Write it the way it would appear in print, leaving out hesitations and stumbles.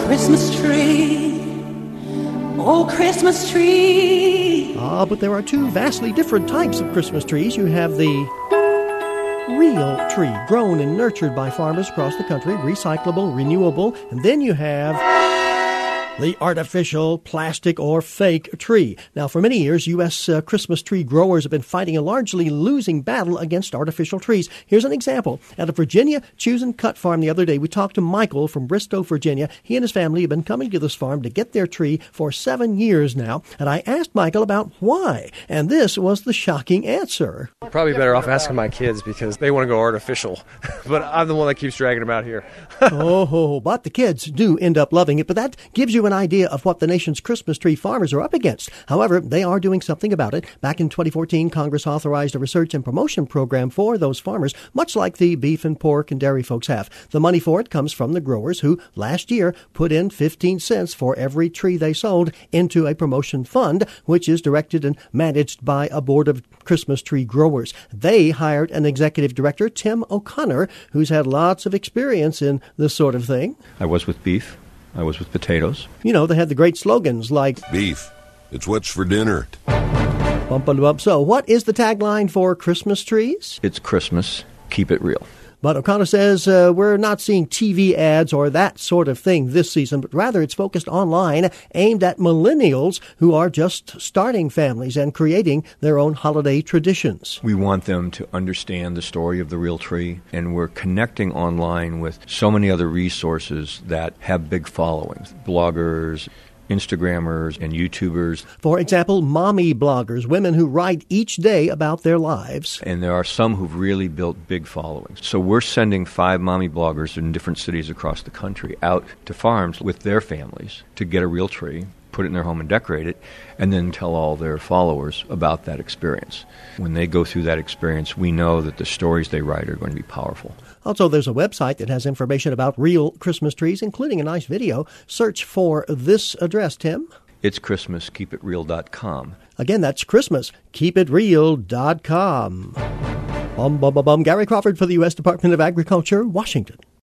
Christmas tree, oh Christmas tree. But there are two vastly different types of Christmas trees. You have the real tree, grown and nurtured by farmers across the country, recyclable, renewable, and then you have the artificial, plastic, or fake tree. Now, for many years, U.S. Christmas tree growers have been fighting a largely losing battle against artificial trees. Here's an example. At a Virginia Choose and Cut farm the other day, we talked to Michael from Bristow, Virginia. He and his family have been coming to this farm to get their tree for 7 years now, and I asked Michael about why, and this was the shocking answer. Probably better off asking my kids because they want to go artificial, but I'm the one that keeps dragging them out here. But the kids do end up loving it, but that gives you an idea of what the nation's Christmas tree farmers are up against. However, they are doing something about it. Back in 2014, Congress authorized a research and promotion program for those farmers, much like the beef and pork and dairy folks have. The money for it comes from the growers who, last year, put in 15 cents for every tree they sold into a promotion fund, which is directed and managed by a board of Christmas tree growers. They hired an executive director, Tim O'Connor, who's had lots of experience in this sort of thing. I was with beef. I was with potatoes. You know, they had the great slogans like beef, it's what's for dinner. Bump. So what is the tagline for Christmas trees? It's Christmas. Keep it real. But O'Connor says we're not seeing TV ads or that sort of thing this season, but rather it's focused online, aimed at millennials who are just starting families and creating their own holiday traditions. We want them to understand the story of the real tree, and we're connecting online with so many other resources that have big followings. Bloggers, Instagrammers, and YouTubers. For example, mommy bloggers, women who write each day about their lives. And there are some who've really built big followings. So we're sending 5 mommy bloggers in different cities across the country out to farms with their families to get a real tree, put it in their home and decorate it, and then tell all their followers about that experience. When they go through that experience, we know that the stories they write are going to be powerful. Also, there's a website that has information about real Christmas trees, including a nice video. Search for this address, Tim. It's ChristmasKeepItReal.com. Again, that's ChristmasKeepItReal.com. Gary Crawford for the U.S. Department of Agriculture, Washington.